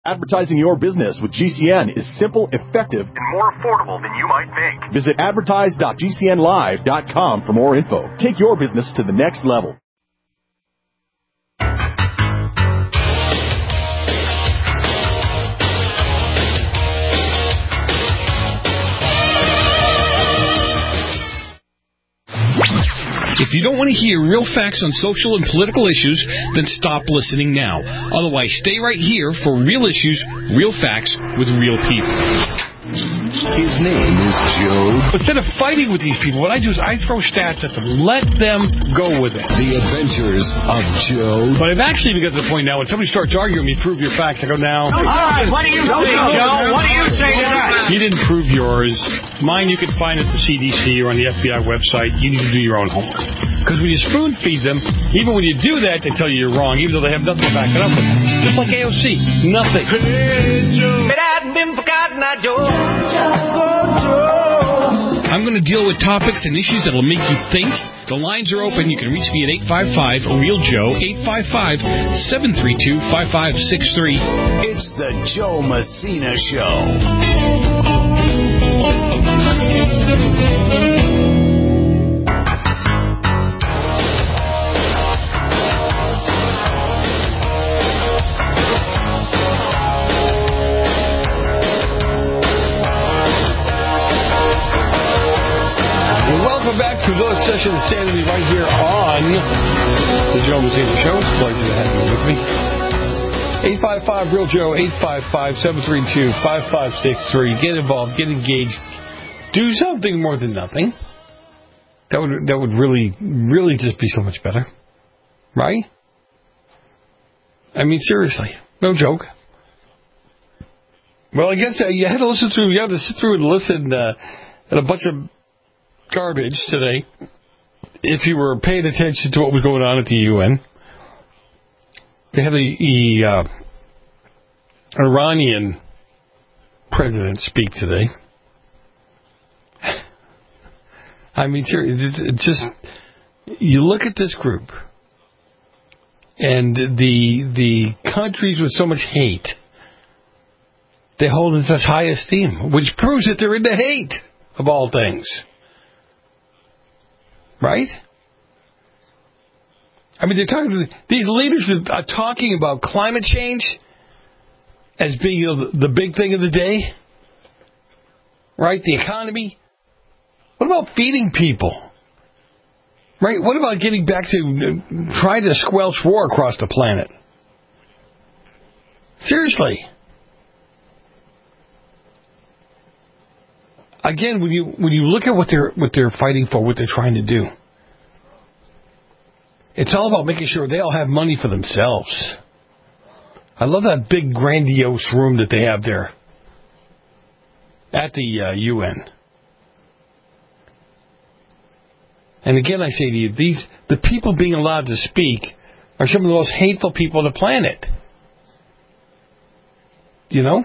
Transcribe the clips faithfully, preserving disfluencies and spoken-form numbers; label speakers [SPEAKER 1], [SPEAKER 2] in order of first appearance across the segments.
[SPEAKER 1] Advertising your business with G C N is simple, effective, and more affordable than you might think. Visit advertise dot g c n live dot com for more info. Take your business to the next level.
[SPEAKER 2] If you don't want to hear real facts on social and political issues, then stop listening now. Otherwise, stay right here for real issues, real facts, with real people.
[SPEAKER 3] His name is Joe.
[SPEAKER 4] Instead of fighting with these people, what I do is I throw stats at them. Let them go with it.
[SPEAKER 3] The Adventures of Joe.
[SPEAKER 4] But I've actually got to the point now, when somebody starts arguing with me, prove your facts, I go, now.
[SPEAKER 5] All right, what do you say, Joe? What do you say to that?
[SPEAKER 4] You didn't prove yours. Mine you can find at the C D C or on the F B I website. You need to do your own homework. Because when you spoon feed them, even when you do that, they tell you you're wrong, even though they have nothing to back it up with. Just like A O C. Nothing.
[SPEAKER 2] I'm going to deal with topics and issues that will make you think. The lines are open. You can reach me at eight five five, real Joe, eight five five, seven three two, five five six three.
[SPEAKER 3] It's the Joe Messina Show.
[SPEAKER 4] Welcome back to another session of Sanity right here on the Joe Messina Show. It's a pleasure to have you with me. eight five five, real Joe, eight five five, seven three two, five five six three. Get involved, get engaged. Do something more than nothing. That would that would really, really just be so much better. Right? I mean, seriously. No joke. Well, I guess uh, you had to listen through, you had to sit through and listen uh, at a bunch of garbage today if you were paying attention to what was going on at the U N. They have the uh, Iranian president speak today. I mean, seriously, just you look at this group and the the countries with so much hate, they hold in such high esteem, which proves that they're into hate of all things. Right? I mean, they're talking. These leaders are talking about climate change as being, you know, the big thing of the day. Right? The economy. What about feeding people? Right? What about getting back to trying to squelch war across the planet? Seriously. Again, when you when you look at what they're what they're fighting for, what they're trying to do, it's all about making sure they all have money for themselves. I love that big grandiose room that they have there at the uh, U N. And again, I say to you, these the people being allowed to speak are some of the most hateful people on the planet. You know?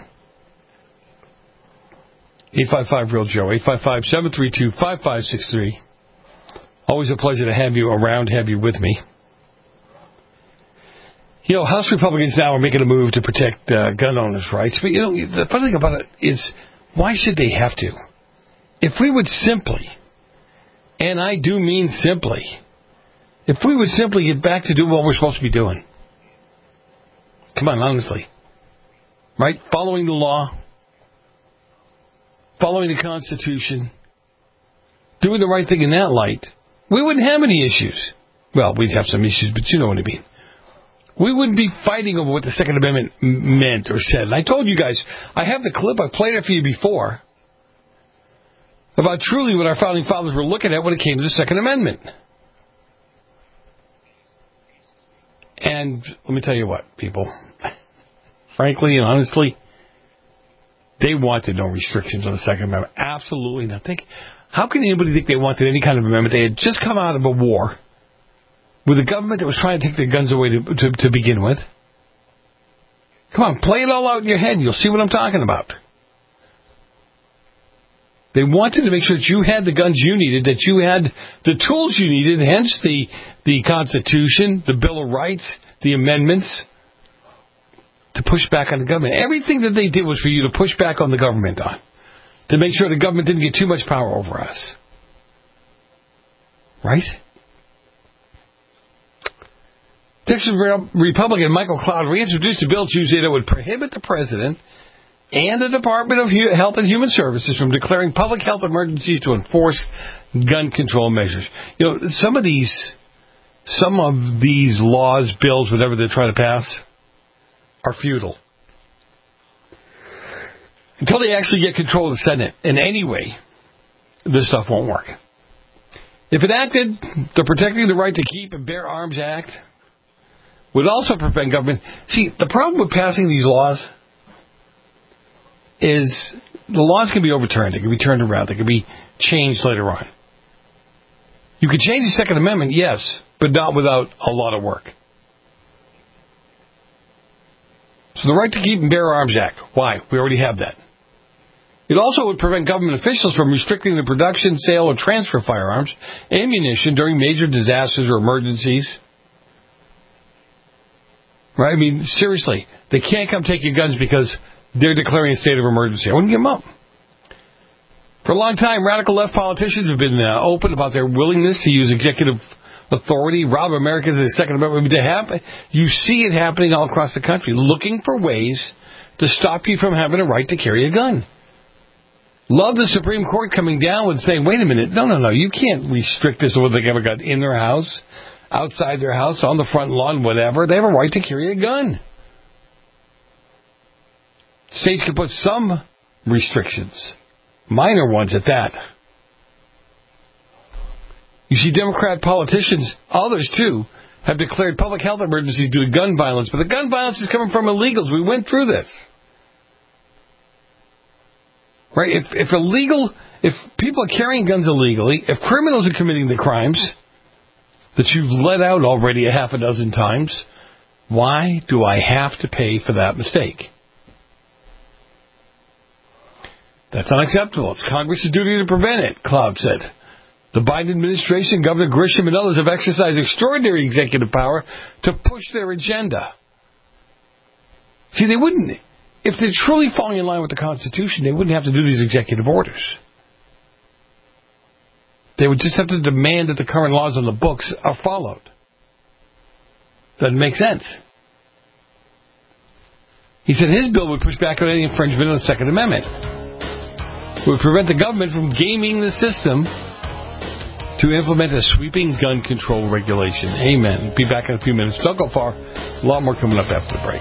[SPEAKER 4] eight five five, real Joe, eight five five, seven three two, five five six three. Always a pleasure to have you around, have you with me. You know, House Republicans now are making a move to protect uh, gun owners' rights. But, you know, the funny thing about it is, why should they have to? If we would simply, and I do mean simply, if we would simply get back to doing what we're supposed to be doing. Come on, honestly. Right? Following the law. Following the Constitution, doing the right thing in that light, we wouldn't have any issues. Well, we'd have some issues, but you know what I mean. We wouldn't be fighting over what the Second Amendment meant or said. And I told you guys, I have the clip, I've played it for you before, about truly what our founding fathers were looking at when it came to the Second Amendment. And let me tell you what, people, frankly and honestly, they wanted no restrictions on the Second Amendment. Absolutely nothing. How can anybody think they wanted any kind of amendment? They had just come out of a war with a government that was trying to take their guns away to, to, to begin with. Come on, play it all out in your head. You'll see what I'm talking about. They wanted to make sure that you had the guns you needed, that you had the tools you needed, hence the, the Constitution, the Bill of Rights, the amendments, to push back on the government. Everything that they did was for you to push back on the government on, to make sure the government didn't get too much power over us. Right? Texas Republican Michael Cloud reintroduced a bill Tuesday that would prohibit the president and the Department of Health and Human Services from declaring public health emergencies to enforce gun control measures. You know, some of these, some of these laws, bills, whatever they're trying to pass, are futile. Until they actually get control of the Senate in any way, this stuff won't work. If enacted, the Protecting the Right to Keep and Bear Arms Act would also prevent government. See, the problem with passing these laws is the laws can be overturned. They can be turned around. They can be changed later on. You can change the Second Amendment, yes, but not without a lot of work. So the Right to Keep and Bear Arms Act. Why? We already have that. It also would prevent government officials from restricting the production, sale, or transfer of firearms, ammunition during major disasters or emergencies. Right? I mean, seriously, they can't come take your guns because they're declaring a state of emergency. I wouldn't give them up. For a long time, radical left politicians have been uh, open about their willingness to use executive authority, rob Americans of the Second Amendment. To happen, you see it happening all across the country, looking for ways to stop you from having a right to carry a gun. Love the Supreme Court coming down and saying, wait a minute, no, no, no, you can't restrict this to what they have a gun in their house, outside their house, on the front lawn, whatever. They have a right to carry a gun. States can put some restrictions, minor ones at that. You see, Democrat politicians, others too, have declared public health emergencies due to gun violence, but the gun violence is coming from illegals. We went through this. Right? If, if illegal, if people are carrying guns illegally, if criminals are committing the crimes that you've let out already a half a dozen times, why do I have to pay for that mistake? That's unacceptable. It's Congress's duty to prevent it, Cloud said. The Biden administration, Governor Grisham, and others have exercised extraordinary executive power to push their agenda. See, they wouldn't, if they're truly falling in line with the Constitution, they wouldn't have to do these executive orders. They would just have to demand that the current laws on the books are followed. Doesn't make sense. He said his bill would push back on any infringement of the Second Amendment. It would prevent the government from gaming the system to implement a sweeping gun control regulation. Amen. Be back in a few minutes. Don't go far. A lot more coming up after the break.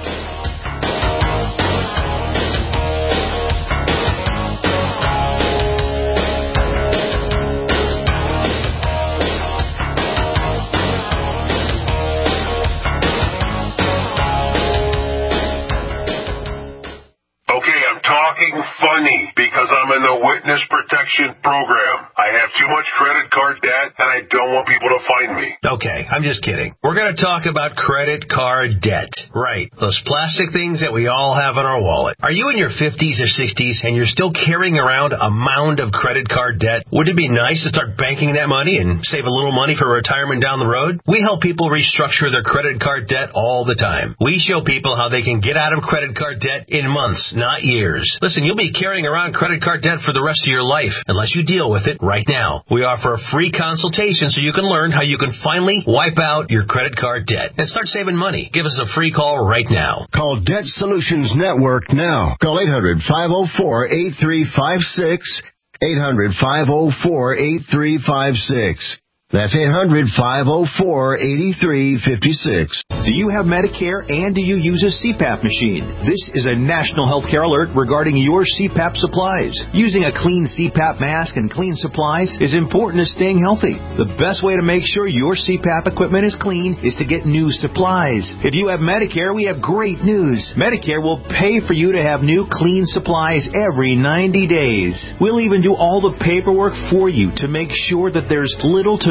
[SPEAKER 6] Funny because I'm in the witness protection program. I have too much credit card debt and I don't want people to find me.
[SPEAKER 7] Okay, I'm just kidding. We're going to talk about credit card debt. Right, those plastic things that we all have in our wallet. Are you in your fifties or sixties and you're still carrying around a mound of credit card debt? Would it be nice to start banking that money and save a little money for retirement down the road? We help people restructure their credit card debt all the time. We show people how they can get out of credit card debt in months, not years. Listen, you'll be carrying around credit card debt for the rest of your life unless you deal with it right now. We offer a free consultation so you can learn how you can finally wipe out your credit card debt and start saving money. Give us a free call right now.
[SPEAKER 3] Call Debt Solutions Network now. Call eight hundred, five oh four, eight three five six, eight hundred, five oh four, eight three five six. That's eight hundred, five oh four, eight three five six.
[SPEAKER 8] Do you have Medicare and do you use a C PAP machine? This is a national healthcare alert regarding your C PAP supplies. Using a clean C PAP mask and clean supplies is important to staying healthy. The best way to make sure your C PAP equipment is clean is to get new supplies. If you have Medicare, we have great news. Medicare will pay for you to have new clean supplies every ninety days. We'll even do all the paperwork for you to make sure that there's little to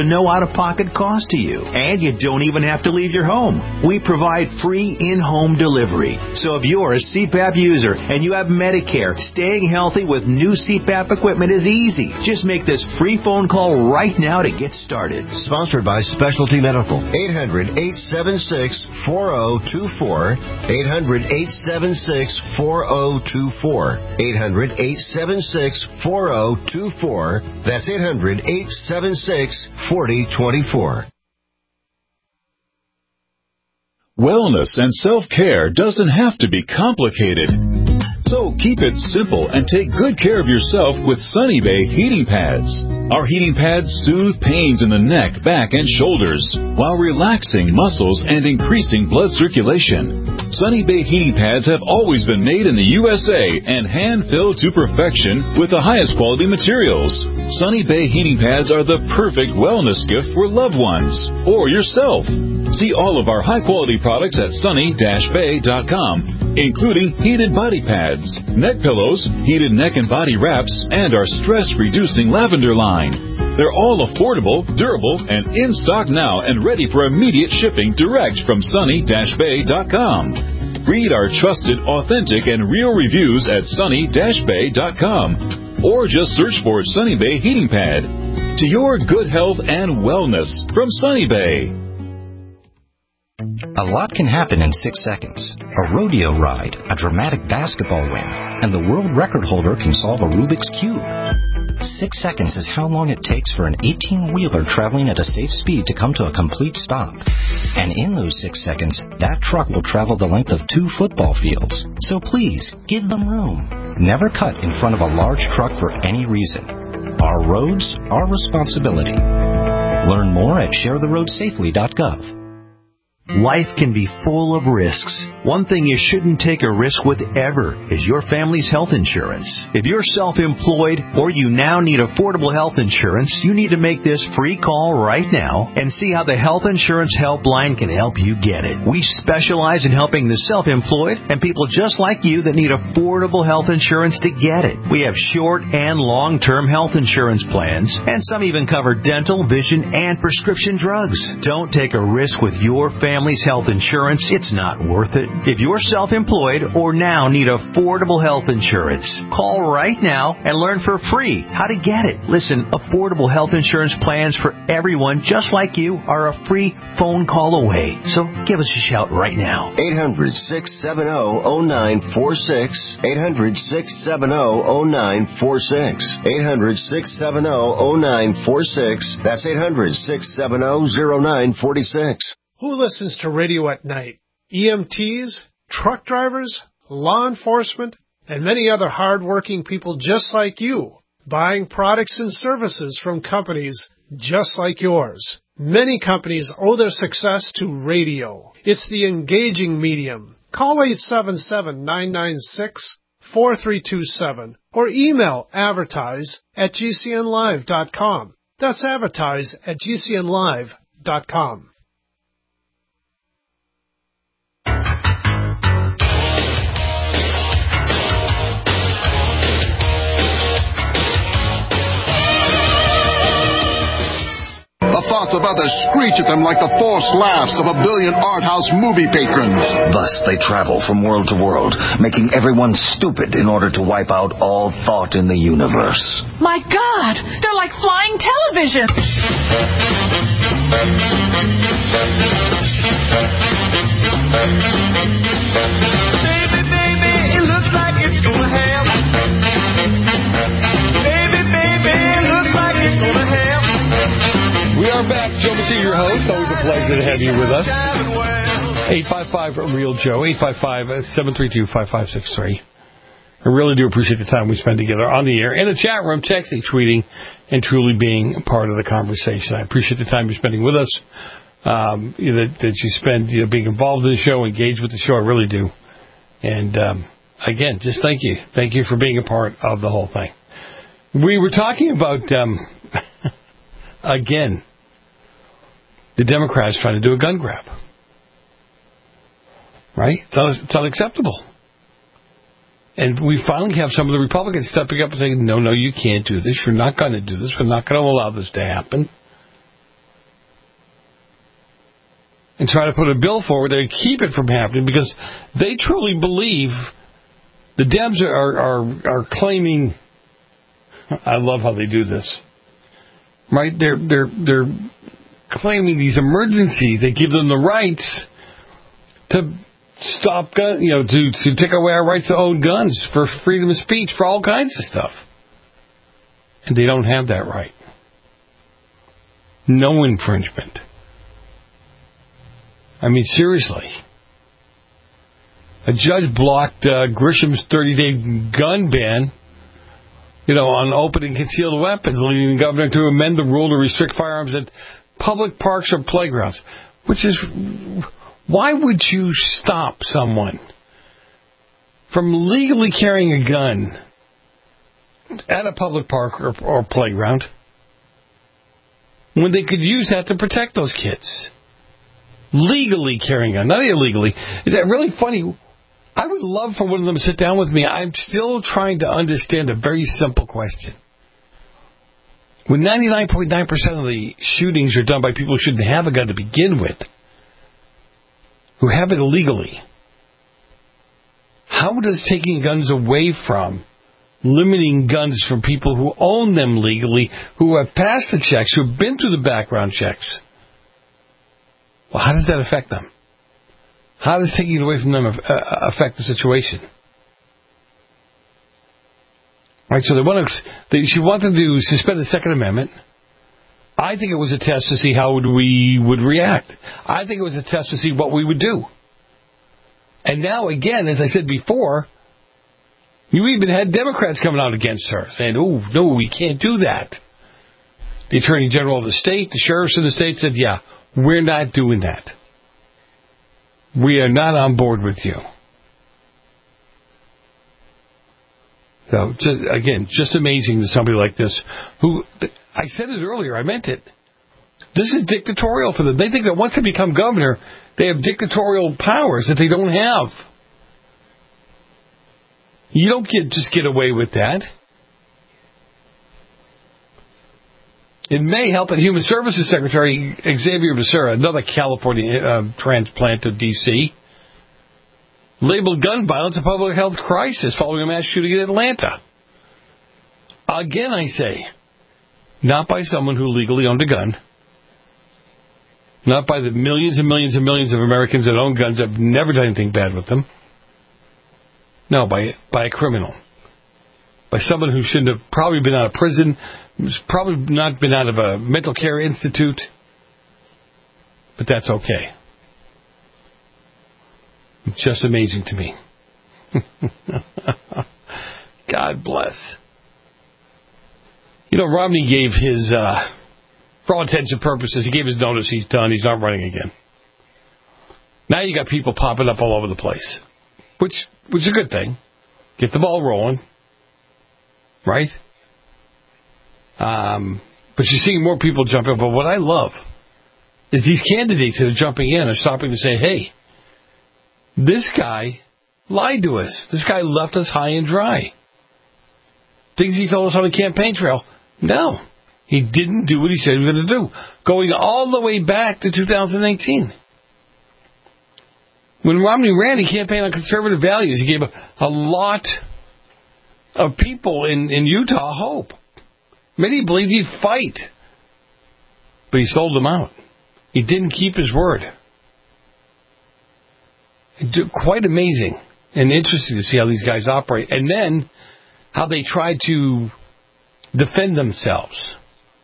[SPEAKER 8] no out-of-pocket cost to you. And you don't even have to leave your home. We provide free in-home delivery. So if you're a C PAP user and you have Medicare, staying healthy with new C PAP equipment is easy. Just make this free phone call right now to get started.
[SPEAKER 3] Sponsored by Specialty Medical. eight hundred, eight seven six, four zero two four. eight hundred, eight seven six, four zero two four. eight hundred, eight seven six, four zero two four. That's eight hundred, eight seven six, four zero two four.
[SPEAKER 9] Wellness and self-care doesn't have to be complicated. So keep it simple and take good care of yourself with Sunny Bay heating pads. Our heating pads soothe pains in the neck, back, and shoulders while relaxing muscles and increasing blood circulation. Sunny Bay heating pads have always been made in the U S A and hand-filled to perfection with the highest quality materials. Sunny Bay heating pads are the perfect wellness gift for loved ones or yourself. See all of our high-quality products at sunny dash bay dot com, including heated body pads, neck pillows, heated neck and body wraps, and our stress-reducing lavender line. They're all affordable, durable, and in stock now and ready for immediate shipping direct from sunny dash bay dot com. Read our trusted, authentic, and real reviews at sunny dash bay dot com or just search for Sunny Bay Heating Pad. To your good health and wellness from Sunny Bay.
[SPEAKER 10] A lot can happen in six seconds. A rodeo ride, a dramatic basketball win, and the world record holder can solve a Rubik's Cube. Six seconds is how long it takes for an eighteen-wheeler traveling at a safe speed to come to a complete stop. And in those six seconds, that truck will travel the length of two football fields. So please, give them room. Never cut in front of a large truck for any reason. Our roads, our responsibility. Learn more at share the road safely dot gov.
[SPEAKER 8] Life can be full of risks. One thing you shouldn't take a risk with ever is your family's health insurance. If you're self-employed or you now need affordable health insurance, you need to make this free call right now and see how the Health Insurance Helpline can help you get it. We specialize in helping the self-employed and people just like you that need affordable health insurance to get it. We have short and long-term health insurance plans, and some even cover dental, vision, and prescription drugs. Don't take a risk with your family. Family's health insurance, it's not worth it. If you're self-employed or now need affordable health insurance, call right now and learn for free how to get it. Listen, affordable health insurance plans for everyone just like you are a free phone call away. So give us a shout right now.
[SPEAKER 3] eight hundred, six seven zero, zero nine four six. eight hundred, six seven zero, zero nine four six. eight hundred, six seven zero, zero nine four six. That's eight hundred, six seven zero, zero nine four six.
[SPEAKER 11] Who listens to radio at night? E M Ts, truck drivers, law enforcement, and many other hard-working people just like you, buying products and services from companies just like yours. Many companies owe their success to radio. It's the engaging medium. Call eight seven seven, nine nine six, four three two seven or email advertise at g c n live dot com. That's advertise at g c n live dot com.
[SPEAKER 12] The thoughts of others screech at them like the forced laughs of a billion art house movie patrons.
[SPEAKER 13] Thus they travel from world to world, making everyone stupid in order to wipe out all thought in the universe.
[SPEAKER 14] My God! They're like flying television!
[SPEAKER 5] Baby, baby, it looks like it's gonna happen. Baby, baby, it looks like it's gonna happen.
[SPEAKER 4] We are back. Joe Messina, your host. Always a pleasure to have you with us. eight five five real Joe, eight five five, seven three two, five five six three. I really do appreciate the time we spend together on the air, in the chat room, texting, tweeting, and truly being part of the conversation. I appreciate the time you're spending with us, um, you know, that, that you spend you know, being involved in the show, engaged with the show. I really do. And, um, again, just thank you. Thank you for being a part of the whole thing. We were talking about... Um, Again, the Democrats trying to do a gun grab. Right? It's, un- it's unacceptable. And we finally have some of the Republicans stepping up and saying, no, no, you can't do this. You're not going to do this. We're not going to allow this to happen. and try to put a bill forward to keep it from happening because they truly believe the Dems are, are, are claiming, I love how they do this, right? They're, they're, they're claiming these emergencies. They give them the rights to stop gun, you know, to, to take away our rights to own guns for freedom of speech, for all kinds of stuff. And they don't have that right. No infringement. I mean, seriously. A judge blocked uh, Grisham's thirty-day gun ban, you know, on open and concealed weapons, leading the governor to amend the rule to restrict firearms at public parks or playgrounds. Which is, why would you stop someone from legally carrying a gun at a public park or, or playground when they could use that to protect those kids? Legally carrying a gun, not illegally. Is that really funny? I would love for one of them to sit down with me. I'm still trying to understand a very simple question. When ninety-nine point nine percent of the shootings are done by people who shouldn't have a gun to begin with, who have it illegally, how does taking guns away from, limiting guns from people who own them legally, who have passed the checks, who have been through the background checks, well, how does that affect them? How does taking it away from them affect the situation? Right, so they want to, they, she wanted to suspend the Second Amendment. I think it was a test to see how would we would react. I think it was a test to see what we would do. And now, again, as I said before, you even had Democrats coming out against her, saying, oh, no, we can't do that. The Attorney General of the state, the sheriffs in the state said, yeah, we're not doing that. We are not on board with you. So, just, again, just amazing that somebody like this, who, I said it earlier, I meant it. This is dictatorial for them. They think that once they become governor, they have dictatorial powers that they don't have. You don't get just get away with that. In May, Health and Human Services Secretary Xavier Becerra, another California uh, transplant to D C, labeled gun violence a public health crisis following a mass shooting in Atlanta. Again, I say, not by someone who legally owned a gun, not by the millions and millions and millions of Americans that own guns that have never done anything bad with them. No, by by a criminal. By someone who shouldn't have probably been out of prison, who's probably not been out of a mental care institute. But that's okay. It's just amazing to me. God bless. You know, Romney gave his, uh, for all intents and purposes, he gave his notice, he's done, he's not running again. Now you got people popping up all over the place. Which, which is a good thing. Get the ball rolling. Right? Um, but you're seeing more people jump in. But what I love is these candidates that are jumping in are stopping to say, hey, this guy lied to us. This guy left us high and dry. Things he told us on the campaign trail. No. He didn't do what he said he was going to do. Going all the way back to two thousand eighteen. When Romney ran, he campaigned on conservative values. He gave a, a lot of people in, in Utah hope. Many believed he'd fight. But he sold them out. He didn't keep his word. Quite amazing and interesting to see how these guys operate. And then how they try to defend themselves.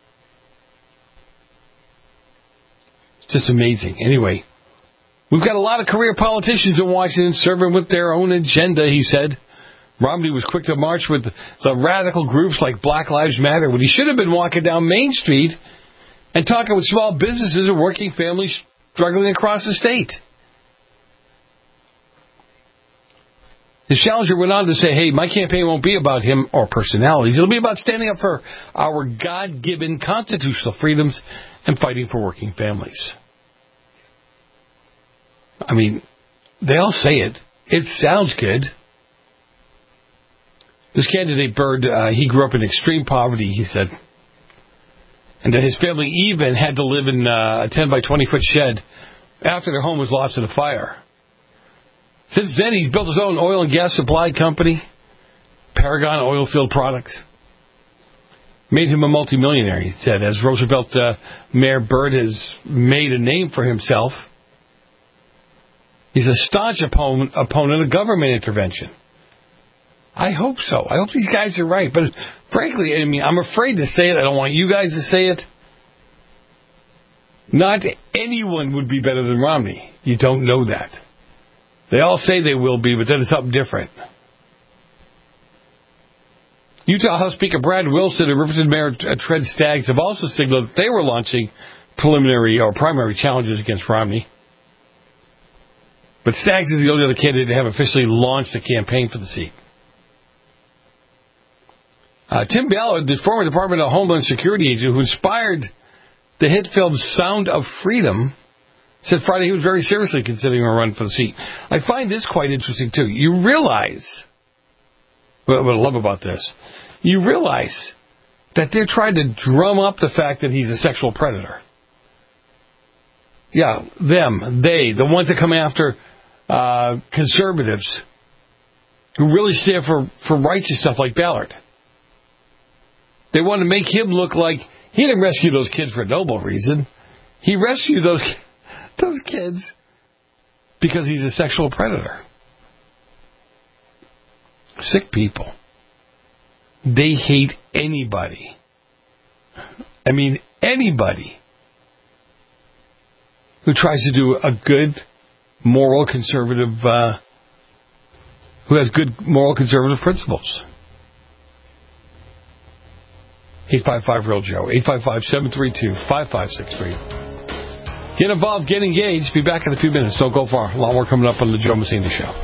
[SPEAKER 4] Just amazing. Anyway, we've got a lot of career politicians in Washington serving with their own agenda, he said. Romney was quick to march with the radical groups like Black Lives Matter when he should have been walking down Main Street and talking with small businesses and working families struggling across the state. His challenger went on to say, hey, my campaign won't be about him or personalities. It'll be about standing up for our God-given constitutional freedoms and fighting for working families. I mean, they all say it. It sounds good. This candidate, Byrd, uh, he grew up in extreme poverty, he said. And that his family even had to live in uh, a ten by twenty foot shed after their home was lost in a fire. Since then, he's built his own oil and gas supply company, Paragon Oilfield Products. Made him a multimillionaire, he said, as Roosevelt uh, Mayor Byrd has made a name for himself. He's a staunch opponent, opponent of government intervention. I hope so. I hope these guys are right. But frankly, I mean, I'm afraid to say it. I don't want you guys to say it. Not anyone would be better than Romney. You don't know that. They all say they will be, but then it's something different. Utah House Speaker Brad Wilson and Riverton Mayor Fred Staggs have also signaled that they were launching preliminary or primary challenges against Romney. But Staggs is the only other candidate to have officially launched a campaign for the seat. Uh, Tim Ballard, the former Department of Homeland Security agent who inspired the hit film Sound of Freedom, said Friday he was very seriously considering a run for the seat. I find this quite interesting, too. You realize, what I love about this, you realize that they're trying to drum up the fact that he's a sexual predator. Yeah, them, they, the ones that come after uh, conservatives who really stand for, for righteous stuff like Ballard. They want to make him look like he didn't rescue those kids for a noble reason. He rescued those those kids because he's a sexual predator. Sick people. They hate anybody. I mean, anybody who tries to do a good, moral, conservative, uh, who has good, moral, conservative principles. eight five five real Joe. eight five five, seven three two, five five six three. Get involved, get engaged. Be back in a few minutes. Don't go far. A lot more coming up on the Joe Messina Show.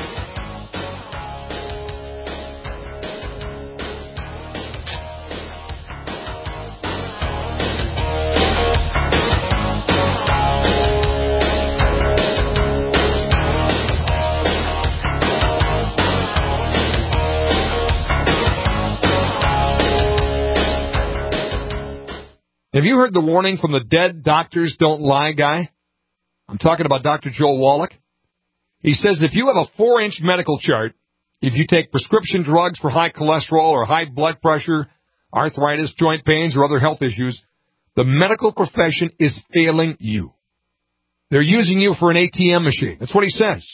[SPEAKER 15] Have you heard the warning from the dead doctors don't lie guy? I'm talking about Doctor Joel Wallach. He says if you have a four-inch medical chart, if you take prescription drugs for high cholesterol or high blood pressure, arthritis, joint pains, or other health issues, the medical profession is failing you. They're using you for an A T M machine. That's what he says.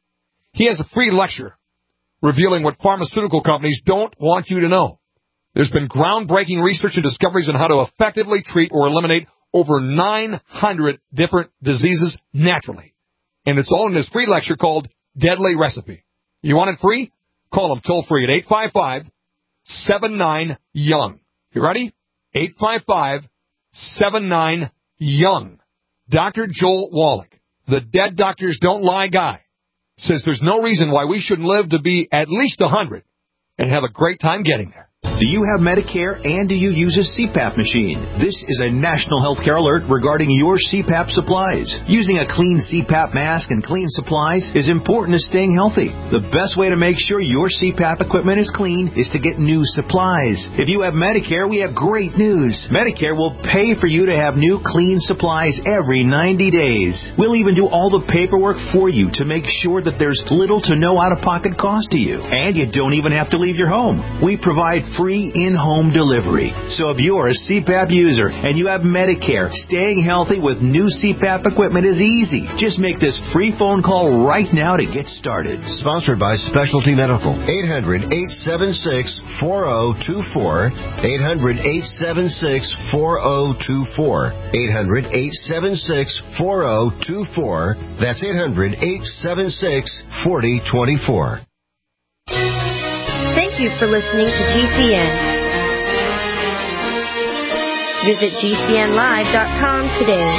[SPEAKER 15] He has a free lecture revealing what pharmaceutical companies don't want you to know. There's been groundbreaking research and discoveries on how to effectively treat or eliminate over nine hundred different diseases naturally. And it's all in this free lecture called Deadly Recipe. You want it free? Call him toll free at eight five five, seven nine, young. You ready? eight five five, seven nine, young. Doctor Joel Wallach, the dead doctors don't lie guy, says there's no reason why we shouldn't live to be at least one hundred and have a great time getting there.
[SPEAKER 8] Do you have Medicare and do you use a C PAP machine? This is a national healthcare alert regarding your C PAP supplies. Using a clean C PAP mask and clean supplies is important to staying healthy. The best way to make sure your C PAP equipment is clean is to get new supplies. If you have Medicare, we have great news. Medicare will pay for you to have new clean supplies every ninety days. We'll even do all the paperwork for you to make sure that there's little to no out-of-pocket cost to you. And you don't even have to leave your home. We provide free in-home delivery. So if you're a C PAP user and you have Medicare, staying healthy with new C PAP equipment is easy. Just make this free phone call right now to get started.
[SPEAKER 3] Sponsored by Specialty Medical. eight hundred, eight seven six, four zero two four. eight hundred, eight seven six, four zero two four. eight hundred, eight seven six, four zero two four. That's eight hundred, eight seven six, four zero two four.
[SPEAKER 16] Thank you for listening to G C N. Visit G C N live dot com today.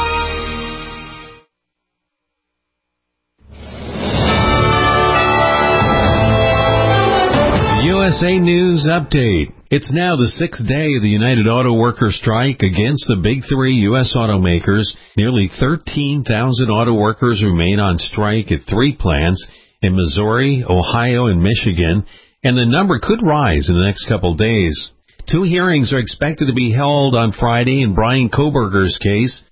[SPEAKER 17] U S A News Update. It's now the sixth day of the United Auto Workers strike against the big three U S automakers. Nearly thirteen thousand auto workers remain on strike at three plants in Missouri, Ohio, and Michigan, and the number could rise in the next couple of days. Two hearings are expected to be held on Friday in Brian Koberger's case.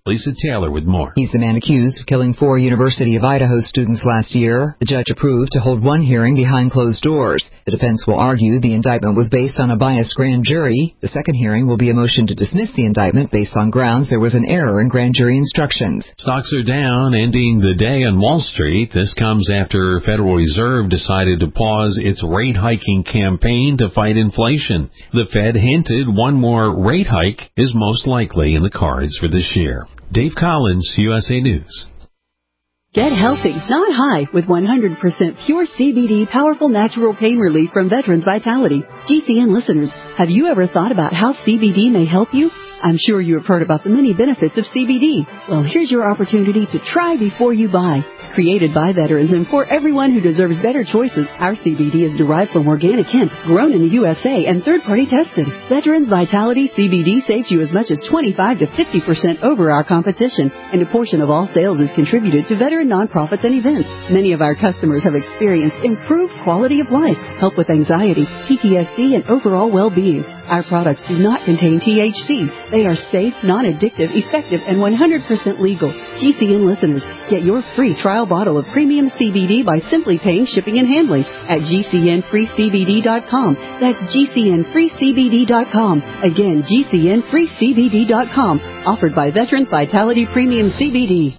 [SPEAKER 17] Lisa Taylor with more.
[SPEAKER 18] He's the man accused of killing four University of Idaho students last year. The judge approved to hold one hearing behind closed doors. The defense will argue the indictment was based on a biased grand jury. The second hearing will be a motion to dismiss the indictment based on grounds there was an error in grand jury instructions.
[SPEAKER 17] Stocks are down, ending the day on Wall Street. This comes after Federal Reserve decided to pause its rate hiking campaign to fight inflation. The Fed hinted one more rate hike is most likely in the cards for this year. Dave Collins, U S A News.
[SPEAKER 19] Get healthy, not high, with one hundred percent pure C B D powerful natural pain relief from Veterans Vitality. G C N listeners, have you ever thought about how C B D may help you? I'm sure you have heard about the many benefits of C B D. Well, here's your opportunity to try before you buy. Created by veterans and for everyone who deserves better choices, our C B D is derived from organic hemp, grown in the U S A and third-party tested. Veterans Vitality C B D saves you as much as twenty-five to fifty percent over our competition, and a portion of all sales is contributed to veteran nonprofits and events. Many of our customers have experienced improved quality of life, help with anxiety, P T S D, and overall well-being. Our products do not contain T H C. They are safe, non-addictive, effective, and one hundred percent legal. G C N listeners, get your free trial bottle of premium C B D by simply paying shipping and handling at G C N free C B D dot com. That's G C N free C B D dot com. Again, G C N free C B D dot com. Offered by Veterans Vitality Premium C B D.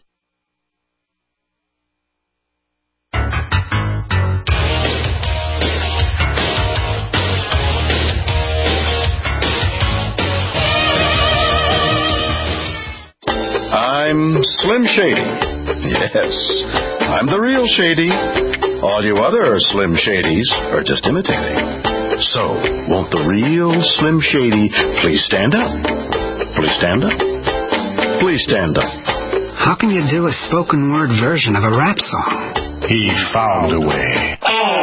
[SPEAKER 20] I'm Slim Shady. Yes, I'm the real Shady. All you other Slim Shadys are just imitating. So, won't the real Slim Shady please stand up? Please stand up? Please stand up.
[SPEAKER 21] How can you do a spoken word version of a rap song?
[SPEAKER 20] He found a way.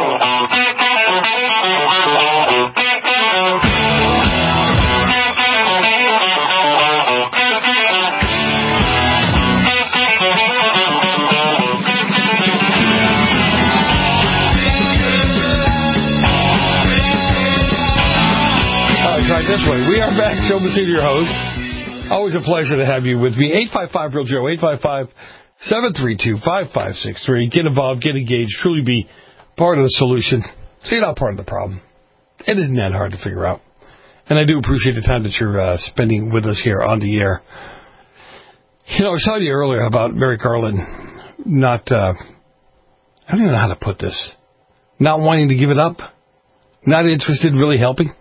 [SPEAKER 4] This way. We are back. Joe Messina, your host. Always a pleasure to have you with me. eight five five real Joe, eight five five, seven three two, five five six three. Get involved, get engaged, truly be part of the solution. So you're not part of the problem. It isn't that hard to figure out. And I do appreciate the time that you're uh, spending with us here on the air. You know, I was telling you earlier about Mary Carlin not, uh, I don't even know how to put this, not wanting to give it up, not interested in really helping.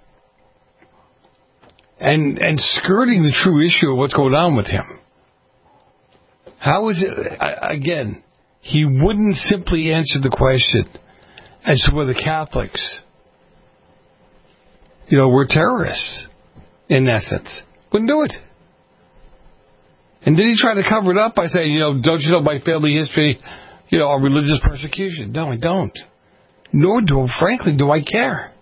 [SPEAKER 4] And and skirting the true issue of what's going on with him. How is it, again, he wouldn't simply answer the question as to whether Catholics, you know, were terrorists, in essence. Wouldn't do it. And did he try to cover it up by saying, you know, don't you know my family history, you know, of religious persecution? No, I don't. Nor do, frankly, do I care.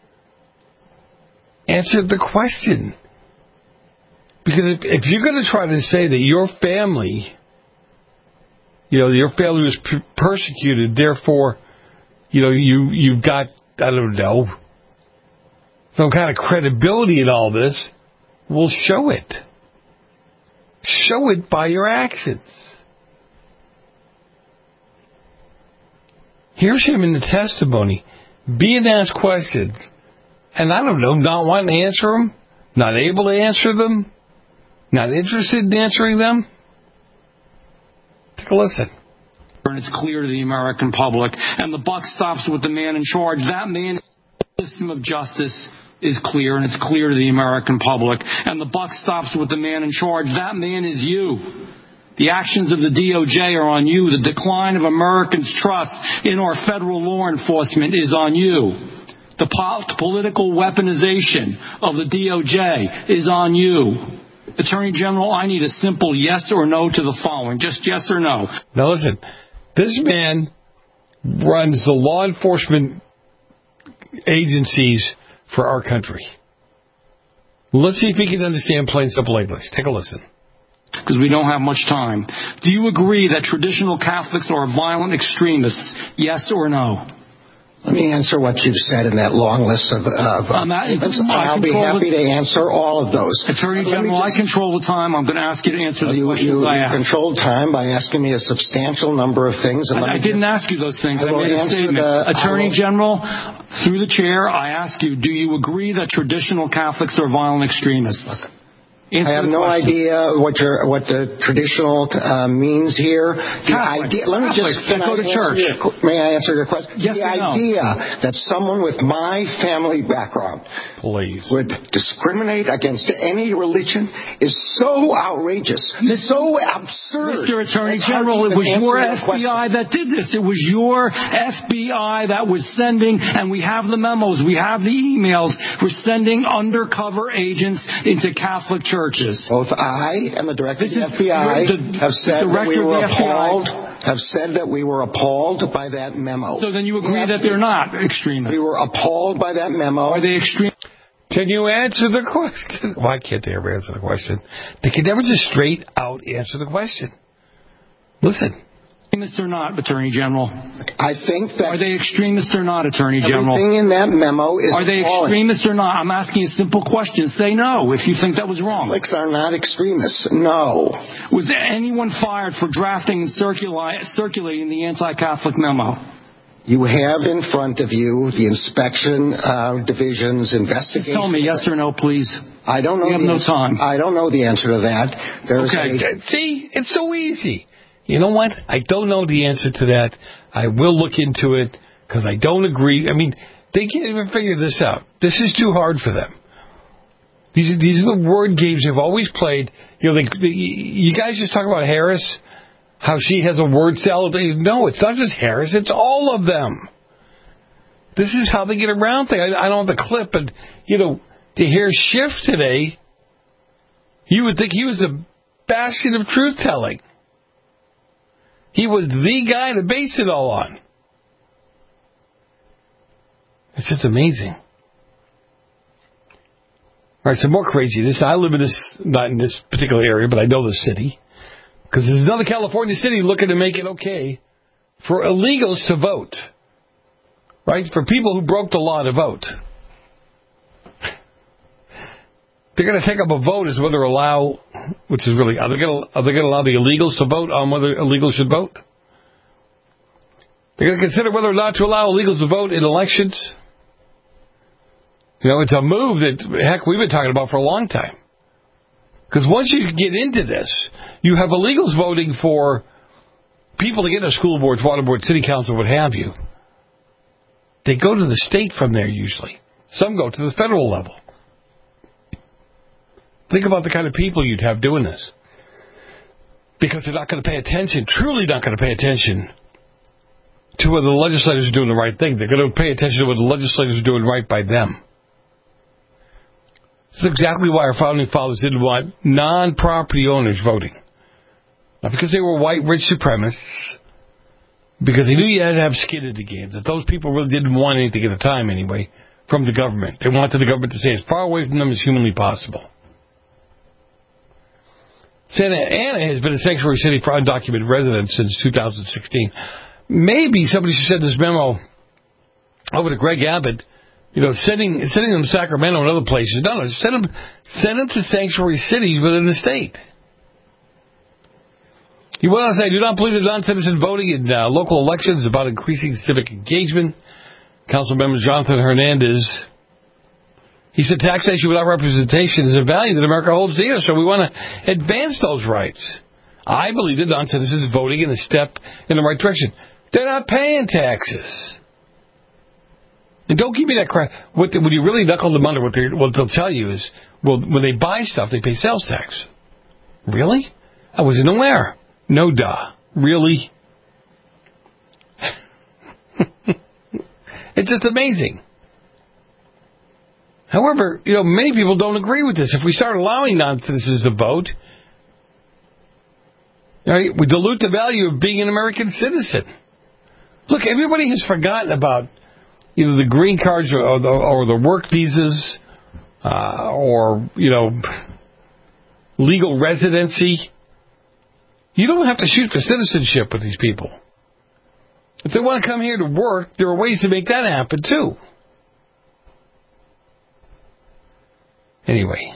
[SPEAKER 4] Answer the question. Because if, if you're going to try to say that your family, you know, your family was per- persecuted, therefore, you know, you, you've got, I don't know, some kind of credibility in all this, well, show it. Show it by your actions. Here's him in the testimony, being asked questions. And I don't know, not wanting to answer them, not able to answer them, not interested in answering them. Take a listen.
[SPEAKER 22] And it's clear to the American public, and the buck stops with the man in charge. That man, the system of justice is clear, and it's clear to the American public. And the buck stops with the man in charge. That man is you. The actions of the D O J are on you. The decline of Americans' trust in our federal law enforcement is on you. The po- political weaponization of the D O J is on you. Attorney General, I need a simple yes or no to the following. Just yes or no.
[SPEAKER 4] Now listen, this man runs the law enforcement agencies for our country. Let's see if he can understand plain, simple English. Take a listen.
[SPEAKER 22] Because we don't have much time. Do you agree that traditional Catholics are violent extremists? Yes or no?
[SPEAKER 1] Let me answer what you've said in that long list of... of
[SPEAKER 22] I'm at, it's,
[SPEAKER 1] and I'll be happy
[SPEAKER 22] the,
[SPEAKER 1] to answer all of those.
[SPEAKER 22] Attorney General, just, I control the time. I'm going to ask you to answer the
[SPEAKER 1] you,
[SPEAKER 22] questions
[SPEAKER 1] you,
[SPEAKER 22] I
[SPEAKER 1] you
[SPEAKER 22] asked.
[SPEAKER 1] You controlled time by asking me a substantial number of things. And
[SPEAKER 22] I, I didn't
[SPEAKER 1] give,
[SPEAKER 22] ask you those things. I,
[SPEAKER 1] I
[SPEAKER 22] made a statement.
[SPEAKER 1] The,
[SPEAKER 22] Attorney General, through the chair, I ask you, do you agree that traditional Catholics are violent extremists? Answer
[SPEAKER 1] I have no question. idea what your what the traditional uh, means here. The idea, let me
[SPEAKER 22] Catholics
[SPEAKER 1] just
[SPEAKER 22] that go to church.
[SPEAKER 1] Your, may I answer your question?
[SPEAKER 22] Yes
[SPEAKER 1] the
[SPEAKER 22] or
[SPEAKER 1] idea
[SPEAKER 22] no?
[SPEAKER 1] that someone with my family background
[SPEAKER 4] Please.
[SPEAKER 1] would discriminate against any religion is so outrageous, so absurd.
[SPEAKER 22] Mister Attorney General, it was your F B I that did this. It was your F B I that was sending, and we have the memos, we have the emails, we're sending undercover agents into Catholic churches. Churches.
[SPEAKER 1] Both I and the director of the F B I the, have said that we were appalled. Have said that we were appalled by that memo.
[SPEAKER 22] So then you agree that they're not extremists?
[SPEAKER 1] We were appalled by that memo.
[SPEAKER 22] Are they extreme?
[SPEAKER 4] Can you answer the question? Why can't they ever answer the question? They can never just straight out answer the question. Listen.
[SPEAKER 22] Extremists or not, Attorney General?
[SPEAKER 1] I think that...
[SPEAKER 22] Are they extremists or not, Attorney General?
[SPEAKER 1] Everything in that memo is
[SPEAKER 22] Are they
[SPEAKER 1] appalling.
[SPEAKER 22] extremists or not? I'm asking a simple question. Say no if you think that was wrong.
[SPEAKER 1] Catholics are not extremists. No.
[SPEAKER 22] Was anyone fired for drafting and circula- circulating the anti-Catholic memo?
[SPEAKER 1] You have in front of you the inspection uh, division's investigation.
[SPEAKER 22] Just tell me yes or no, please.
[SPEAKER 1] I don't know.
[SPEAKER 22] We have no
[SPEAKER 1] answer.
[SPEAKER 22] time.
[SPEAKER 1] I don't know the answer to that. There's
[SPEAKER 22] okay.
[SPEAKER 1] A...
[SPEAKER 4] See, it's so easy. You know what? I don't know the answer to that. I will look into it because I don't agree. I mean, they can't even figure this out. This is too hard for them. These are, these are the word games they've always played. You know, they, they, you guys just talk about Harris, how she has a word salad. No, it's not just Harris. It's all of them. This is how they get around things. I, I don't have the clip, but, you know, to hear Schiff today, you would think he was the bastion of truth-telling. He was the guy to base it all on. It's just amazing. All right, some more craziness. I live in this, not in this particular area, but I know the city. Because there's another California city looking to make it okay for illegals to vote. Right? For people who broke the law to vote. They're going to take up a vote as whether allow, which is really, are they going to, are they going to allow the illegals to vote on whether illegals should vote? They're going to consider whether or not to allow illegals to vote in elections. You know, it's a move that, heck, we've been talking about for a long time. Because once you get into this, you have illegals voting for people to get into school boards, water boards, city council, what have you. They go to the state from there usually. Some go to the federal level. Think about the kind of people you'd have doing this. Because they're not going to pay attention, truly not going to pay attention to whether the legislators are doing the right thing. They're going to pay attention to whether the legislators are doing right by them. This is exactly why our founding fathers didn't want non-property owners voting. Not because they were white rich supremacists, because they knew you had to have skin in the game, that those people really didn't want anything at the time anyway from the government. They wanted the government to stay as far away from them as humanly possible. Santa Ana has been a sanctuary city for undocumented residents since two thousand sixteen. Maybe somebody should send this memo over to Greg Abbott, you know, sending sending them to Sacramento and other places. No, no, send them, send them to sanctuary cities within the state. He went on to say, do not believe that non-citizen voting in uh, local elections is about increasing civic engagement. Councilmember Jonathan Hernandez, he said taxation without representation is a value that America holds dear, so we want to advance those rights. I believe that non-citizens voting is a step in the right direction. They're not paying taxes. And don't give me that crap. What the, when you really knuckle them under, what, what they'll tell you is, well, when they buy stuff, they pay sales tax. Really? I wasn't aware. No duh. Really? It's just amazing. However, you know, many people don't agree with this. If we start allowing non-citizens to vote, right, we dilute the value of being an American citizen. Look, everybody has forgotten about either the green cards or, or, the, or the work visas uh, or, you know, legal residency. You don't have to shoot for citizenship with these people. If they want to come here to work, there are ways to make that happen, too. Anyway.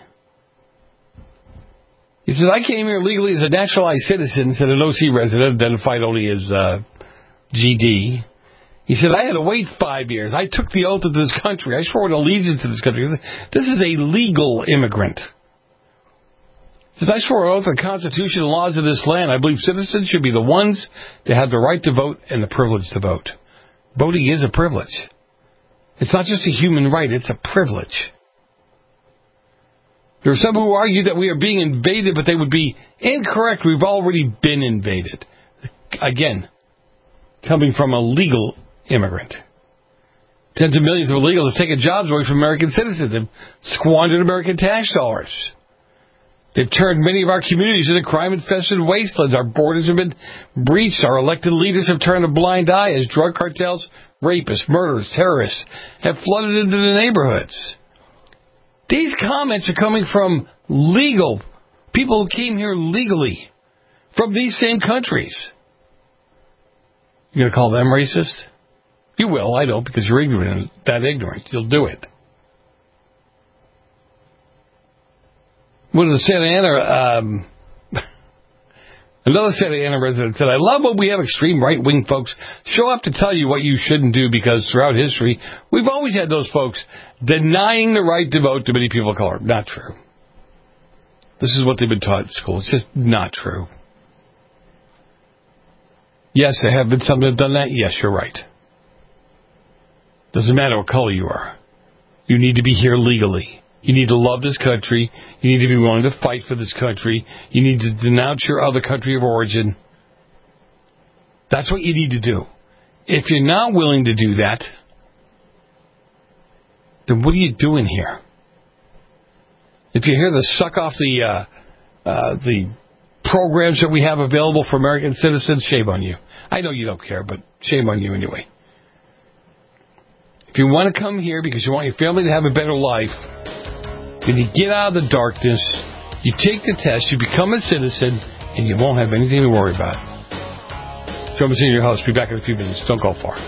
[SPEAKER 4] He says, I came here legally as a naturalized citizen, said an O C resident, identified only as uh, G D. He said, I had to wait five years. I took the oath of this country. I swore an allegiance to this country. This is a legal immigrant. He says, I swore an oath on the Constitution and laws of this land. I believe citizens should be the ones that have the right to vote and the privilege to vote. Voting is a privilege. It's not just a human right, it's a privilege. There are some who argue that we are being invaded, but they would be incorrect. We've already been invaded. Again, coming from a legal immigrant. Tens of millions of illegals have taken jobs away from American citizens. They've squandered American tax dollars. They've turned many of our communities into crime-infested wastelands. Our borders have been breached. Our elected leaders have turned a blind eye as drug cartels, rapists, murderers, terrorists have flooded into the neighborhoods. These comments are coming from legal people who came here legally from these same countries. You're going to call them racist? You will, I know, because you're ignorant, that ignorant. You'll do it. One of the Santa Ana, um, another Santa Ana resident said, I love when we have extreme right-wing folks show up to tell you what you shouldn't do, because throughout history, we've always had those folks denying the right to vote to many people of color. Not true. This is what they've been taught in school. It's just not true. Yes, there have been some that have done that. Yes, you're right. Doesn't matter what color you are. You need to be here legally. You need to love this country. You need to be willing to fight for this country. You need to denounce your other country of origin. That's what you need to do. If you're not willing to do that, then what are you doing here? If you're here to suck off the uh, uh, the programs that we have available for American citizens, shame on you. I know you don't care, but shame on you anyway. If you want to come here because you want your family to have a better life, then you get out of the darkness, you take the test, you become a citizen, and you won't have anything to worry about. Joe Messina in your house. Be back in a few minutes. Don't go far.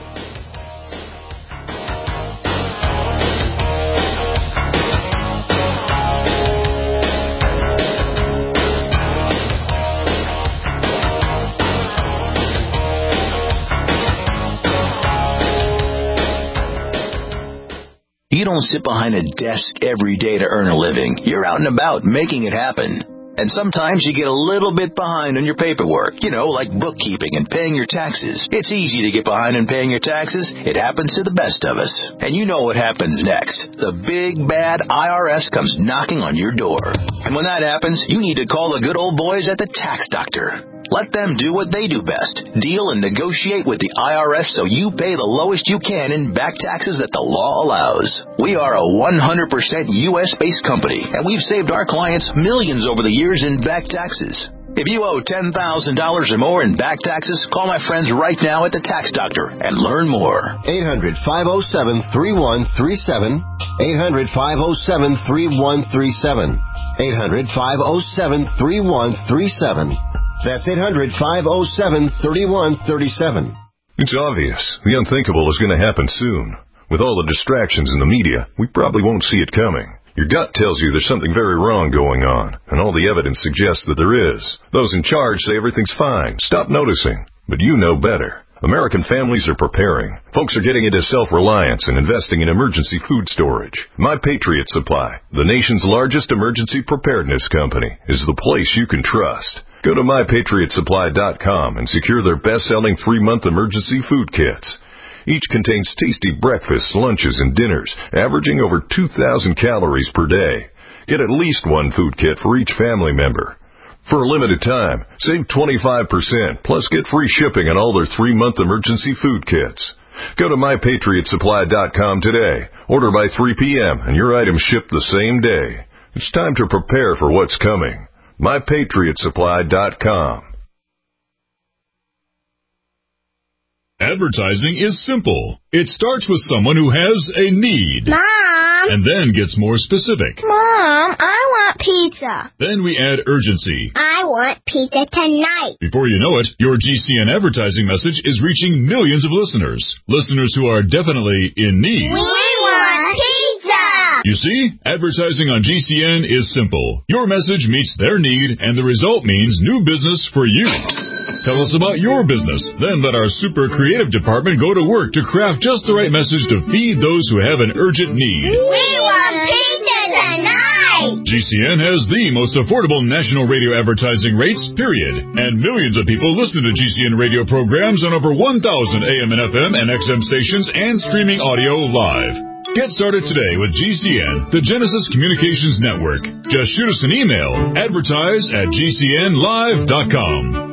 [SPEAKER 8] You don't sit behind a desk every day to earn a living. You're out and about making it happen. And sometimes you get a little bit behind on your paperwork, you know, like bookkeeping and paying your taxes. It's easy to get behind on paying your taxes. It happens to the best of us. And you know what happens next. The big, bad I R S comes knocking on your door. And when that happens, you need to call the good old boys at the Tax Doctor. Let them do what they do best. Deal and negotiate with the I R S so you pay the lowest you can in back taxes that the law allows. We are a one hundred percent U S-based company, and we've saved our clients millions over the years in back taxes. If you owe ten thousand dollars or more in back taxes, call my friends right now at the Tax Doctor and learn more.
[SPEAKER 3] eight hundred, five oh seven, three one three seven. eight hundred, five oh seven, three one three seven. eight hundred, five oh seven, three one three seven. That's eight hundred, five oh seven, three one three seven.
[SPEAKER 2] It's obvious. The unthinkable is going to happen soon. With all the distractions in the media, we probably won't see it coming. Your gut tells you there's something very wrong going on, and all the evidence suggests that there is. Those in charge say everything's fine. Stop noticing. But you know better. American families are preparing. Folks are getting into self-reliance and investing in emergency food storage. My Patriot Supply, the nation's largest emergency preparedness company, is the place you can trust. Go to my patriot supply dot com and secure their best-selling three-month emergency food kits. Each contains tasty breakfasts, lunches, and dinners, averaging over two thousand calories per day. Get at least one food kit for each family member. For a limited time, save twenty-five percent, plus get free shipping on all their three-month emergency food kits. Go to my patriot supply dot com today. Order by three p.m. and your items ship the same day. It's time to prepare for what's coming. my patriot supply dot com.
[SPEAKER 9] Advertising is simple. It starts with someone who has a need.
[SPEAKER 6] Mom!
[SPEAKER 9] And then gets more specific.
[SPEAKER 6] Mom, I want want pizza.
[SPEAKER 9] Then we add urgency.
[SPEAKER 6] I want pizza tonight.
[SPEAKER 9] Before you know it, your G C N advertising message is reaching millions of listeners. Listeners who are definitely in need.
[SPEAKER 6] We want pizza!
[SPEAKER 9] You see, advertising on G C N is simple. Your message meets their need, and the result means new business for you. Tell us about your business. Then let our super creative department go to work to craft just the right message to feed those who have an urgent need.
[SPEAKER 6] We want pizza tonight!
[SPEAKER 9] G C N has the most affordable national radio advertising rates, period. And millions of people listen to G C N radio programs on over one thousand A M and F M and X M stations and streaming audio live. Get started today with G C N, the Genesis Communications Network. Just shoot us an email, advertise at G C N live dot com.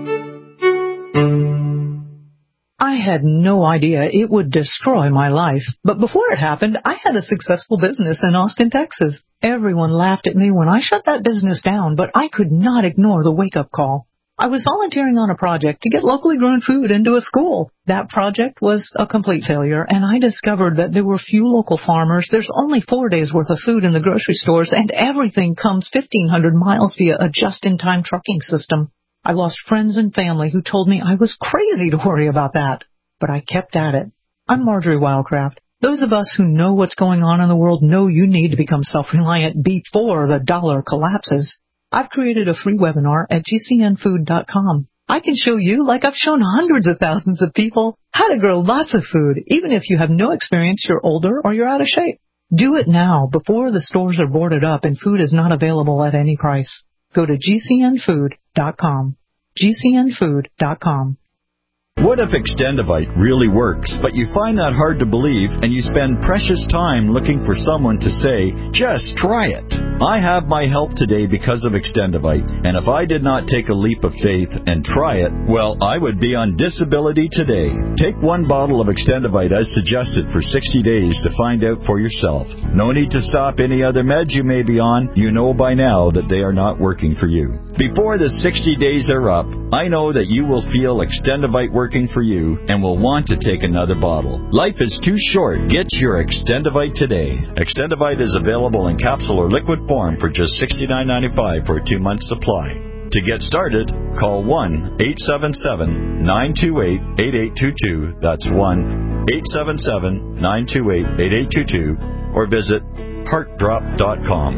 [SPEAKER 7] I had no idea it would destroy my life. But before it happened, I had a successful business in Austin, Texas. Everyone laughed at me when I shut that business down, but I could not ignore the wake-up call. I was volunteering on a project to get locally grown food into a school. That project was a complete failure, and I discovered that there were few local farmers. There's only four days' worth of food in the grocery stores, and everything comes fifteen hundred miles via a just-in-time trucking system. I lost friends and family who told me I was crazy to worry about that. But I kept at it. I'm Marjorie Wildcraft. Those of us who know what's going on in the world know you need to become self-reliant before the dollar collapses. I've created a free webinar at G C N food dot com. I can show you, like I've shown hundreds of thousands of people, how to grow lots of food, even if you have no experience, you're older, or you're out of shape. Do it now, before the stores are boarded up and food is not available at any price. Go to G C N food dot com. G C N food dot com.
[SPEAKER 23] What if Extendivite really works, but you find that hard to believe and you spend precious time looking for someone to say, just try it? I have my help today because of Extendivite, and if I did not take a leap of faith and try it, well, I would be on disability today. Take one bottle of Extendivite as suggested for sixty days to find out for yourself. No need to stop any other meds you may be on. You know by now that they are not working for you. Before the sixty days are up, I know that you will feel Extendivite working for you and will want to take another bottle. Life is too short. Get your Extendivite today. Extendivite is available in capsule or liquid form for just sixty-nine ninety-five for a two-month supply. To get started, call one eight seven seven, nine two eight, eight eight two two. That's one eight seven seven, nine two eight, eight eight two two. Or visit heart drop dot com.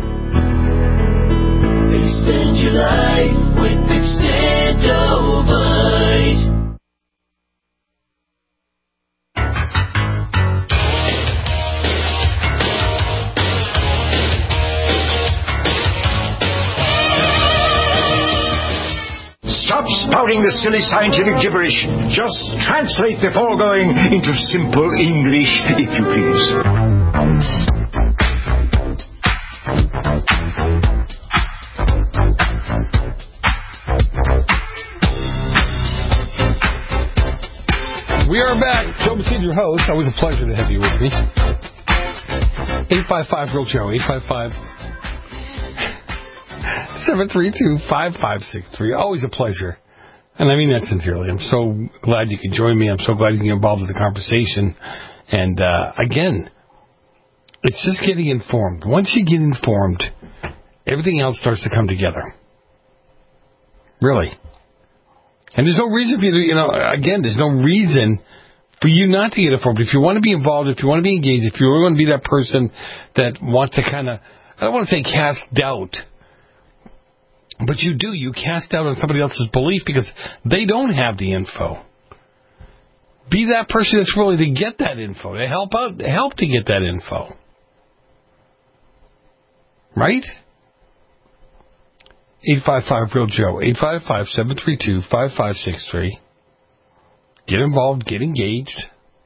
[SPEAKER 5] Extend your life with Extendivite.
[SPEAKER 1] Stop spouting the silly scientific gibberish. Just translate the foregoing into simple English, if you please.
[SPEAKER 4] We are back. Joe Messina, your host. Always a pleasure to have you with me. eight five five, real Joe. eight five five, seven three two, five five six three. Always a pleasure. And I mean that sincerely. I'm so glad you could join me. I'm so glad you can get involved in the conversation. And, uh, again, it's just getting informed. Once you get informed, everything else starts to come together. Really. And there's no reason for you to, you know, again, there's no reason for you not to get informed. If you want to be involved, if you want to be engaged, if you want to be that person that wants to kind of, I don't want to say cast doubt, but you do. You cast doubt on somebody else's belief because they don't have the info. Be that person that's willing to get that info, to help out, help to get that info. Right? eight five five, real Joe. eight five five, seven three two, five five six three. Get involved. Get engaged.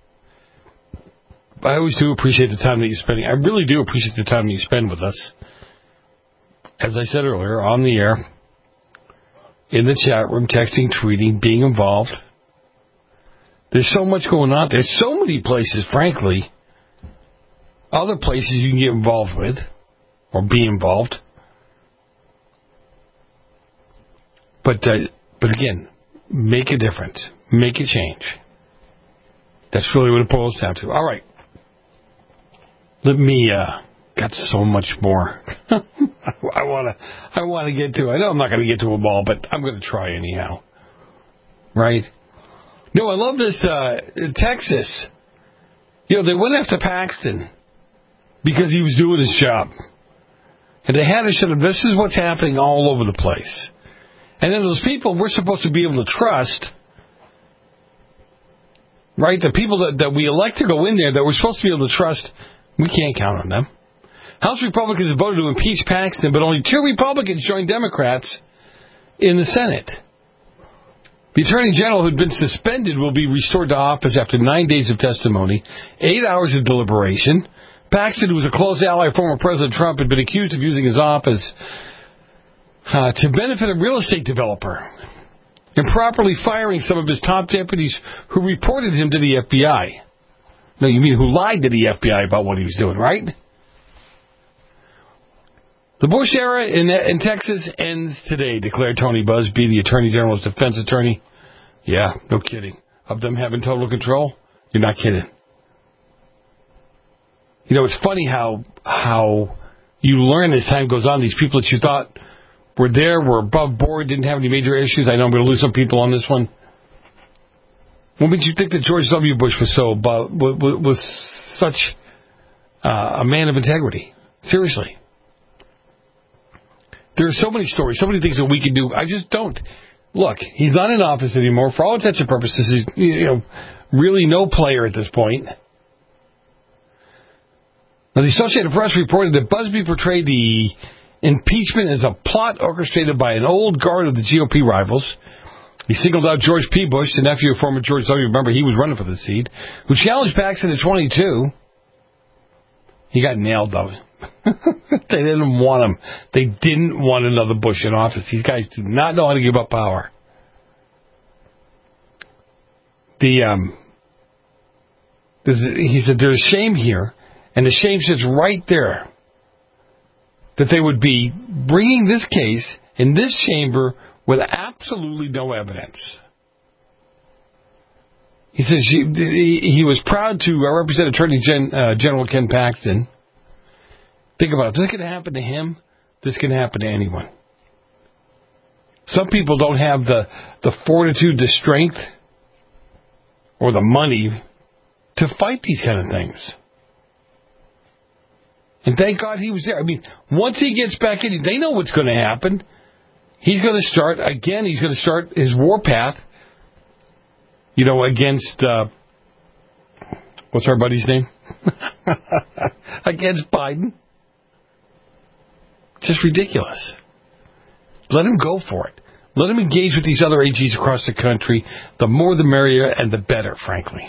[SPEAKER 4] I always do appreciate the time that you're spending. I really do appreciate the time that you spend with us. As I said earlier, on the air, in the chat room, texting, tweeting, being involved. There's so much going on. There's so many places, frankly, other places you can get involved with or be involved. But, uh, but again, make a difference. Make a change. That's really what it boils down to. All right. Let me, uh, got so much more. I I want to I want to get to. I know I'm not going to get to them all, but I'm going to try anyhow. Right? No, I love this uh, Texas. You know, they went after Paxton because he was doing his job. And they had to show them, this is what's happening all over the place. And then those people we're supposed to be able to trust, right? The people that, that we elect to go in there that we're supposed to be able to trust, we can't count on them. House Republicans voted to impeach Paxton, but only two Republicans joined Democrats in the Senate. The Attorney General, who had been suspended, will be restored to office after nine days of testimony, eight hours of deliberation. Paxton, who was a close ally of former President Trump, had been accused of using his office uh, to benefit a real estate developer, improperly firing some of his top deputies who reported him to the F B I. No, you mean who lied to the F B I about what he was doing, right? The Bush era in, in Texas ends today, declared Tony Buzbee, the Attorney General's defense attorney. Yeah, no kidding. Of them having total control? You're not kidding. You know, it's funny how how you learn as time goes on, these people that you thought were there, were above board, didn't have any major issues. I know I'm going to lose some people on this one. What made you think that George W. Bush was so was, was such uh, a man of integrity? Seriously. There are so many stories, so many things that we can do. I just don't. Look, he's not in office anymore. For all intents and purposes, he's, you know, really no player at this point. Now, the Associated Press reported that Buzbee portrayed the impeachment as a plot orchestrated by an old guard of the G O P rivals. He singled out George P. Bush, the nephew of former George W. Remember, he was running for the seat, who challenged Paxton at twenty-two. He got nailed, though. They didn't want him. They didn't want another Bush in office. These guys do not know how to give up power. The um, he said there's shame here, and the shame sits right there that they would be bringing this case in this chamber with absolutely no evidence. He says he, he was proud to represent Attorney Gen, uh, General Ken Paxton. Think about it. If this can happen to him, this can happen to anyone. Some people don't have the, the fortitude, the strength, or the money to fight these kind of things. And thank God he was there. I mean, once he gets back in, they know what's going to happen. He's going to start, again, he's going to start his warpath, you know, against, uh, what's our buddy's name? Against Biden. Just ridiculous. Let him go for it. Let him engage with these other A Gs across the country. The more the merrier and the better, frankly.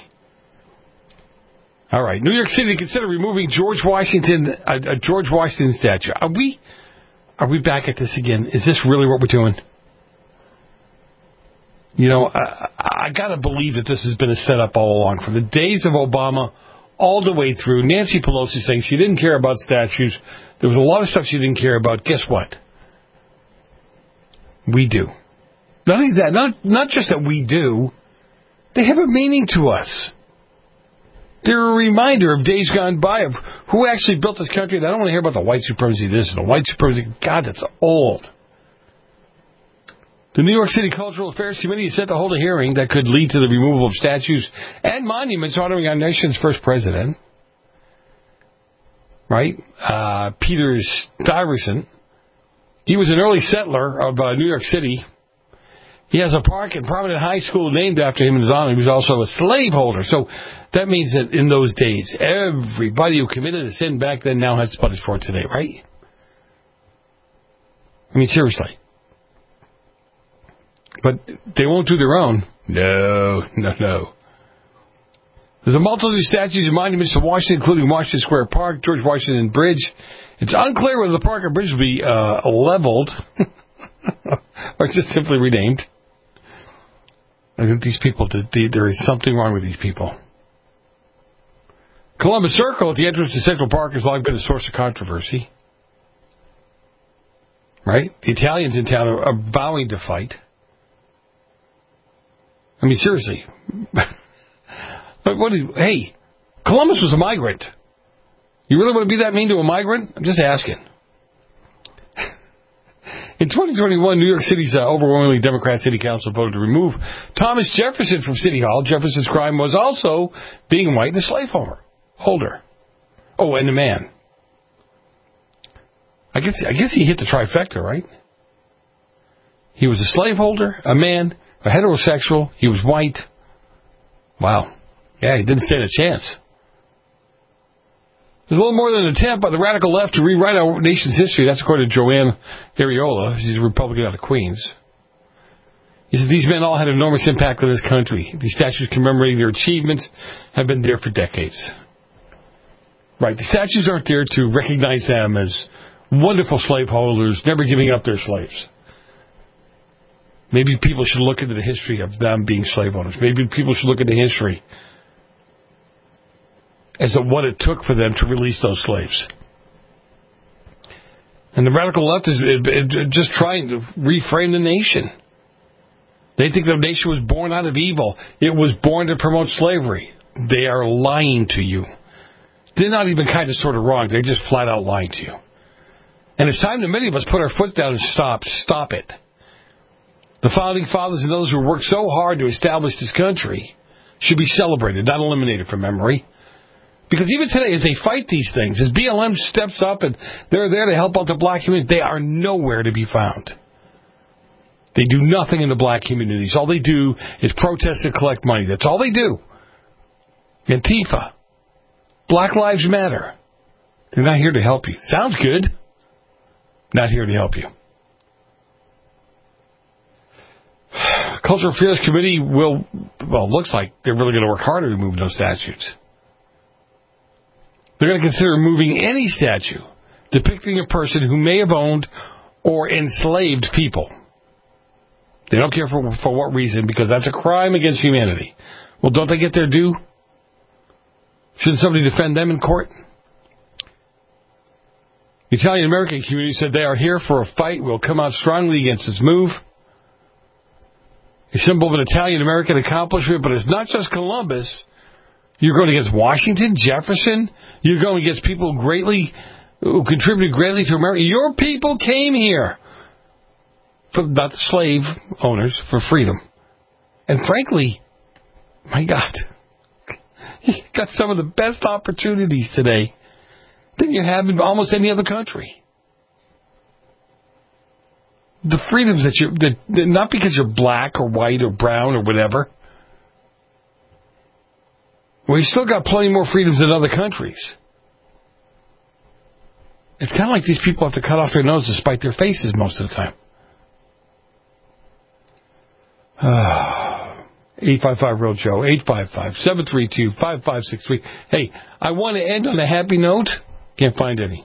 [SPEAKER 4] All right. New York City to consider removing George Washington, a, a George Washington statue. Are we, are we back at this again? Is this really what we're doing? You know, I, I got to believe that this has been a setup all along. From the days of Obama all the way through, Nancy Pelosi saying she didn't care about statues. There was a lot of stuff she didn't care about. Guess what? We do. Not only that, not, not just that we do, they have a meaning to us. They're a reminder of days gone by of who actually built this country. And I don't want to hear about the white supremacy this and the white supremacy. God, that's old. The New York City Cultural Affairs Committee is set to hold a hearing that could lead to the removal of statues and monuments honoring our nation's first president. Right? Uh, Peter Stuyvesant. He was an early settler of uh, New York City. He has a park and Provident High School named after him in his honor. He was also a slaveholder. So that means that in those days, everybody who committed a sin back then now has to punish for it today, right? I mean, seriously. But they won't do their own. No, no, no. There's a multitude of statues and monuments to Washington, including Washington Square Park, George Washington Bridge. It's unclear whether the park or bridge will be uh, leveled or just simply renamed. I think these people, there is something wrong with these people. Columbus Circle at the entrance to Central Park has long been a source of controversy. Right? The Italians in town are, are vowing to fight. I mean, seriously. But what? Do you, hey, Columbus was a migrant. You really want to be that mean to a migrant? I'm just asking. In twenty twenty-one, New York City's uh, overwhelmingly Democrat City Council voted to remove Thomas Jefferson from City Hall. Jefferson's crime was also being white and a slaveholder. Holder. Oh, and a man. I guess I guess he hit the trifecta, right? He was a slaveholder, a man, a heterosexual. He was white. Wow. Yeah, he didn't stand a chance. There's a little more than an attempt by the radical left to rewrite our nation's history. That's according to Joanne Ariola. She's a Republican out of Queens. He said, these men all had enormous impact on this country. These statues commemorating their achievements have been there for decades. Right, the statues aren't there to recognize them as wonderful slaveholders, never giving up their slaves. Maybe people should look into the history of them being slaveholders. Maybe people should look into history as to what it took for them to release those slaves. And the radical left is just trying to reframe the nation. They think the nation was born out of evil. It was born to promote slavery. They are lying to you. They're not even kind of sort of wrong. They're just flat out lying to you. And it's time that many of us put our foot down and stop. Stop it. The founding fathers and those who worked so hard to establish this country should be celebrated, not eliminated from memory. Because even today, as they fight these things, as B L M steps up and they're there to help out the black community, they are nowhere to be found. They do nothing in the black communities. All they do is protest and collect money. That's all they do. Antifa. Black Lives Matter. They're not here to help you. Sounds good. Not here to help you. Cultural Affairs Committee will, well, looks like they're really going to work harder to remove those statues. They're going to consider removing any statue depicting a person who may have owned or enslaved people. They don't care for, for what reason, because that's a crime against humanity. Well, don't they get their due? Shouldn't somebody defend them in court? The Italian-American community said they are here for a fight. We'll come out strongly against this move. A symbol of an Italian-American accomplishment, but it's not just Columbus. You're going against Washington, Jefferson. You're going against people who greatly, who contributed greatly to America. Your people came here, for, not the slave owners, for freedom. And frankly, my God, you got some of the best opportunities today than you have in almost any other country. The freedoms that you, that, not because you're black or white or brown or whatever. Well, you still got plenty more freedoms than other countries. It's kind of like these people have to cut off their nose to spite their faces most of the time. Uh, eight five five real Joe, eight five five, seven three two, five five six three. Hey, I want to end on a happy note. Can't find any.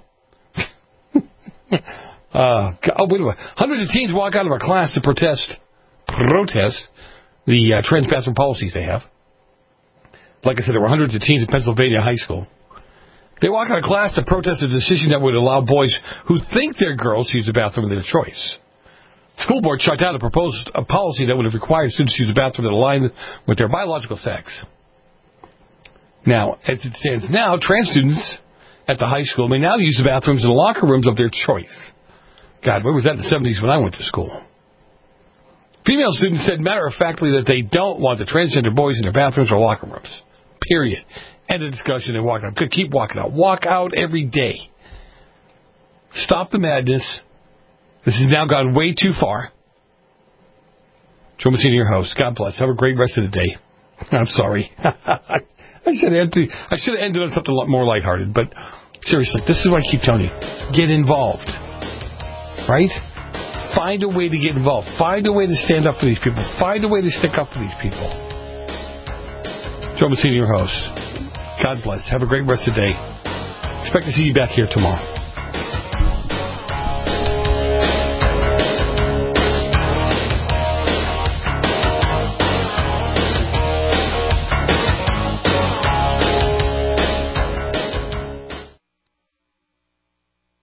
[SPEAKER 4] uh, oh, wait a minute. Hundreds of teens walk out of a class to protest, protest the uh, trans bathroom policies they have. Like I said, there were hundreds of teens in Pennsylvania high school. They walk out of class to protest a decision that would allow boys who think they're girls to use the bathroom of their choice. The school board shut down a proposed a policy that would have required students to use the bathroom that aligned with their biological sex. Now, as it stands now, trans students at the high school may now use the bathrooms in the locker rooms of their choice. God, where was that in the seventies when I went to school? Female students said matter-of-factly that they don't want the transgender boys in their bathrooms or locker rooms. Period. End of discussion. They walk out. Good, keep walking out. Walk out every day. Stop the madness. This has now gone way too far. Joe Messina, your host. God bless. Have a great rest of the day. I'm sorry. I should have ended, I should have ended on something a lot more lighthearted. But seriously, this is what I keep telling you. Get involved. Right? Find a way to get involved. Find a way to stand up for these people. Find a way to stick up for these people. Joe Messina, your host. God bless. Have a great rest of the day. Expect to see you back here tomorrow.